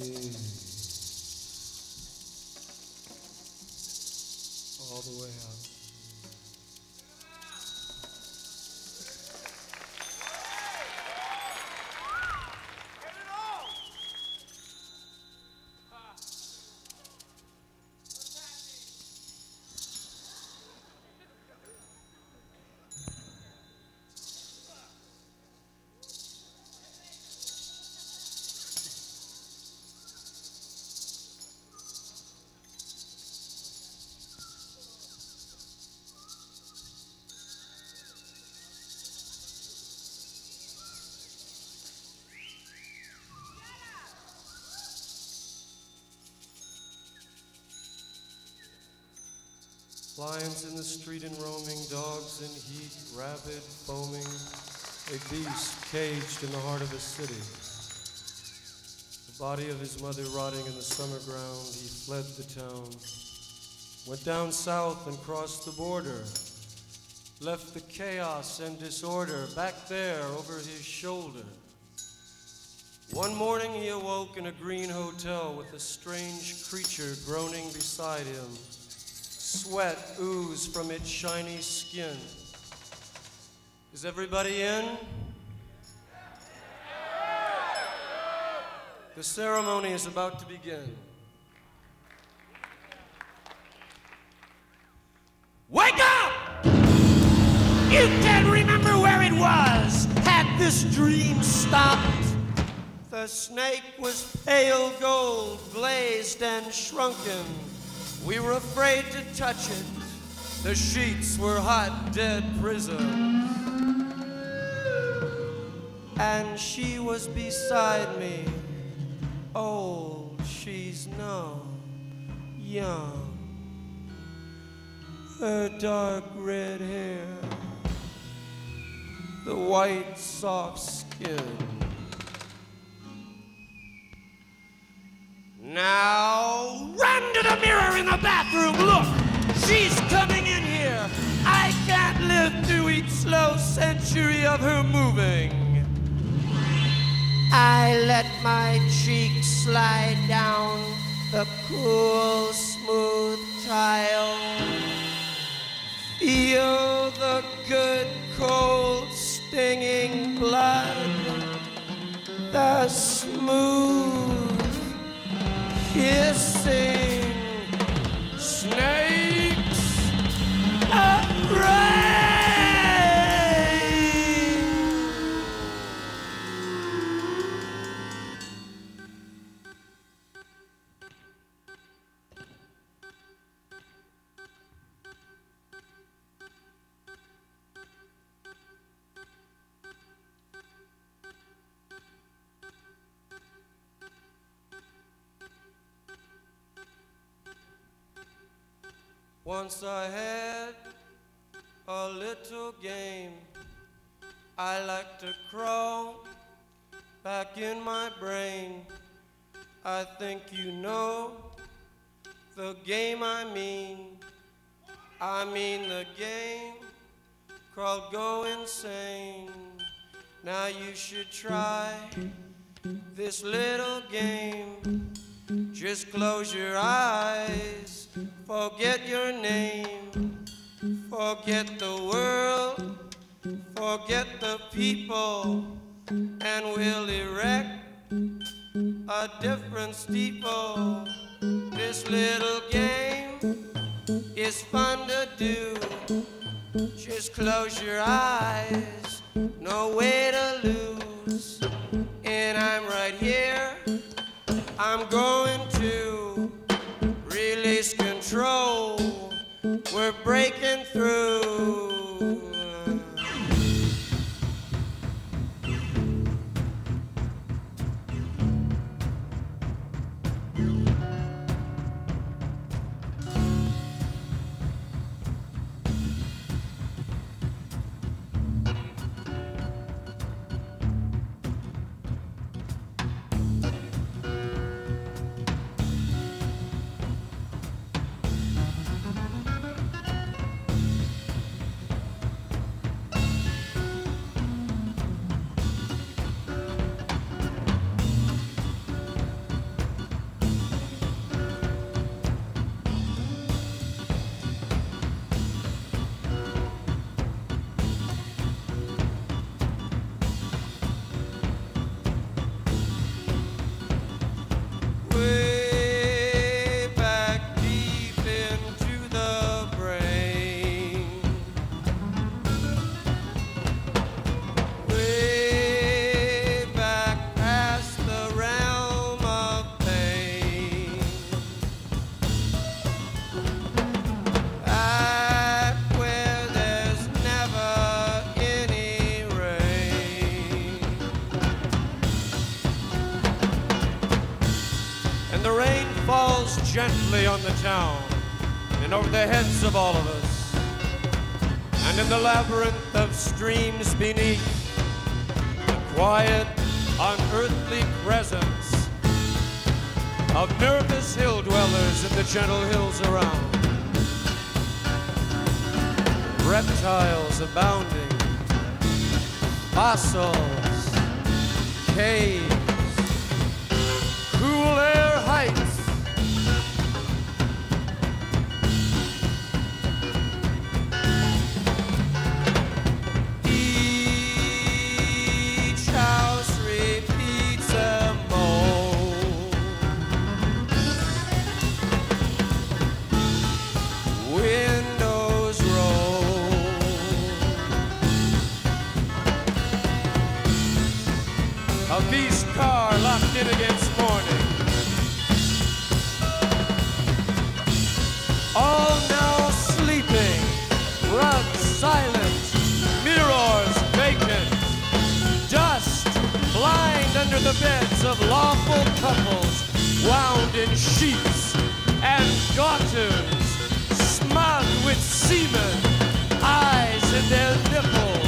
All the way out. Lions in the street and roaming, dogs in heat, rabid, foaming, a beast caged in the heart of a city. The body of his mother rotting in the summer ground, he fled the town, went down south and crossed the border, left the chaos and disorder back there over his shoulder. One morning he awoke in a green hotel with a strange creature groaning beside him. Sweat oozed from its shiny skin. Is everybody in? The ceremony is about to begin. Wake up! You can't remember where it was. Had this dream stopped? The snake was pale gold, glazed and shrunken. We were afraid to touch it. The sheets were hot, dead prison. And she was beside me. Old, she's no young. Her dark red hair, the white soft skin. Now, run to the mirror in the bathroom. Look, she's coming in here. I can't live through each slow century of her moving. I let my cheek slide down the cool, smooth tile. Feel the good, cold, stinging blood. The smooth kissing snakes of rain. Once I had a little game. I like to crawl back in my brain. I think you know the game I mean. I mean the game called Go Insane. Now you should try this little game. Just close your eyes, forget your name, forget the world, forget the people, and we'll erect a different steeple. This little game is fun to do. Just close your eyes, no way to lose. And I'm right here, I'm going to release control. We're breaking through. gently on the town and over the heads of all of us. And in the labyrinth of streams beneath, the quiet, unearthly presence of nervous hill dwellers in the gentle hills around. Reptiles abounding, fossils, caves, cool air heights. Each house repeats a mold. Windows roll. A beast car locked in against morning. All now sleeping, rugs silent, mirrors vacant, dust blind under the beds of lawful couples wound in sheets and garters, smug with semen, eyes in their nipples.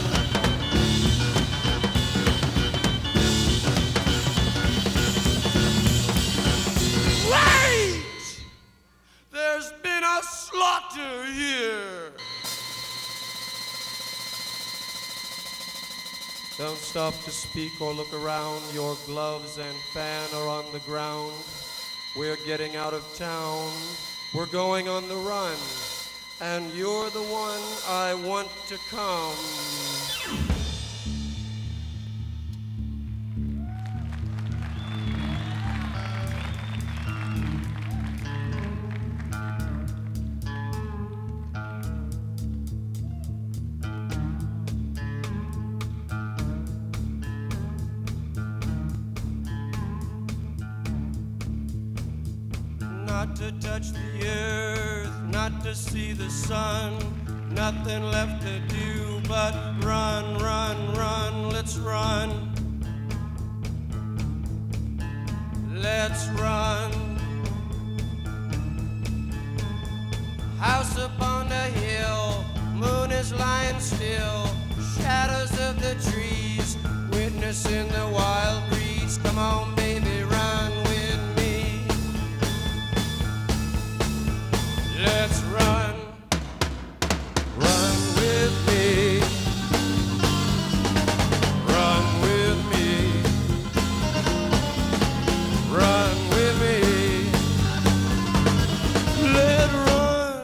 Wait! There's been a slaughter here. Don't stop to speak or look around. Your gloves and fan are on the ground. We're getting out of town. We're going on the run. And you're the one I want to come. Not to touch the earth, not to see the sun, nothing left to do but run, run, run, let's run. Let's run. House upon the hill, moon is lying still, shadows of the trees, witnessing the wild breeze. Come on, baby, run with me. Let's run, run with me, run with me, run with me. Let's run.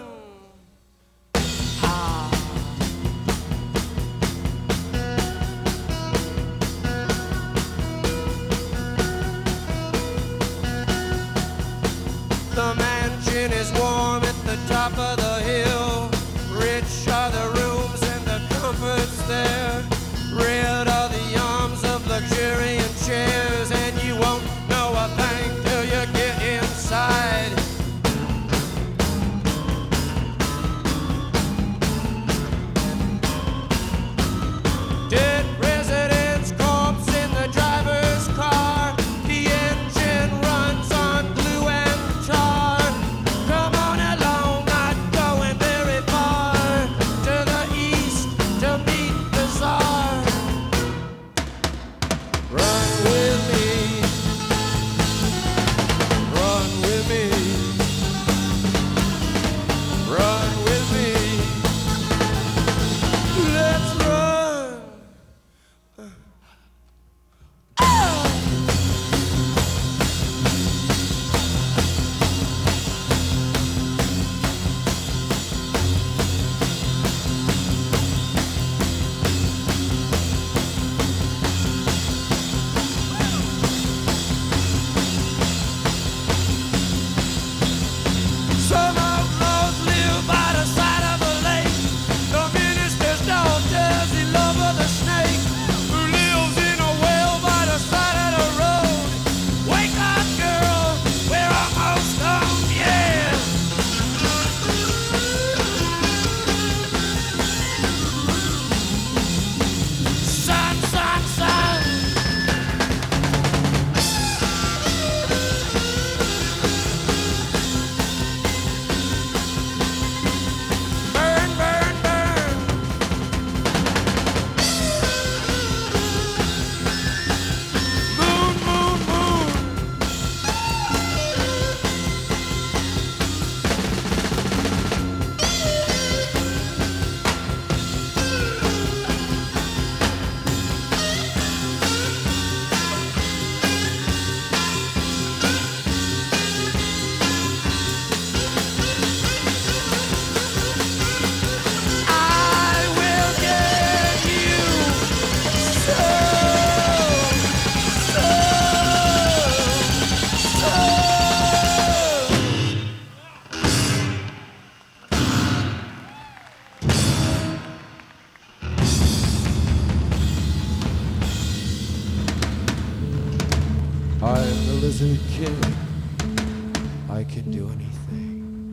as a kid, I could do anything.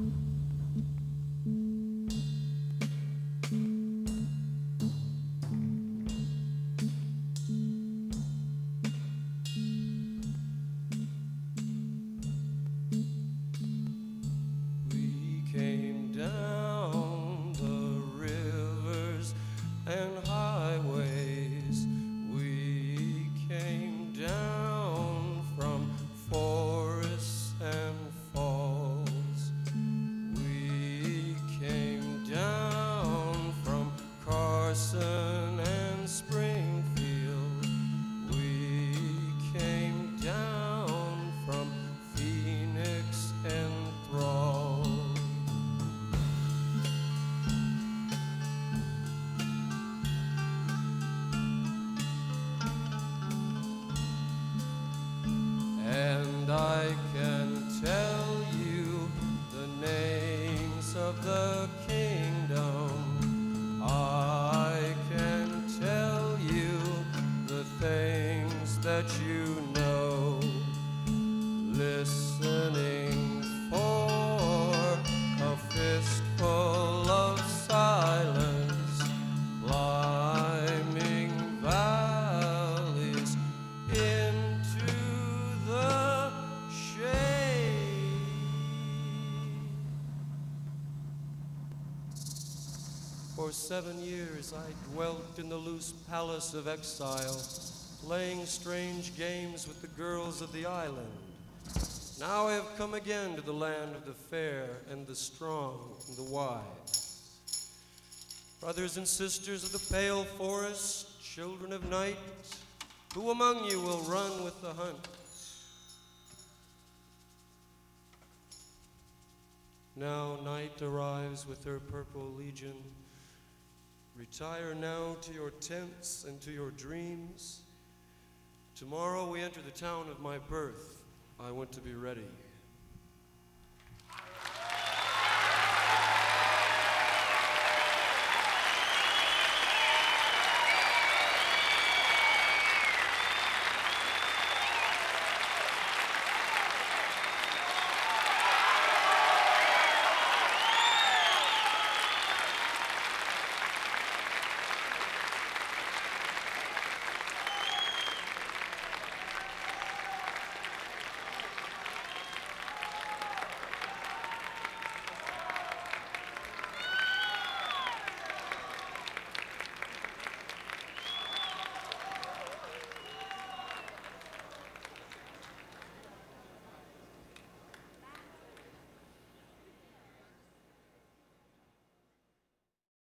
We came down the rivers and highways. We came down from forests and falls. We came down from Carson and Springfield. We came down from Phoenix and Thrall. And I can tell you the names of the kingdom. I can tell you the things that you know. Listening for a fistful of silence, climbing valleys into the shade. For 7 years I dwelt in the loose palace of exile, playing strange games with the girls of the island. Now I have come again to the land of the fair and the strong and the wise. Brothers and sisters of the pale forest, children of night, who among you will run with the hunt? Now night arrives with her purple legion. Retire now to your tents and to your dreams. Tomorrow we enter the town of my birth. I want to be ready.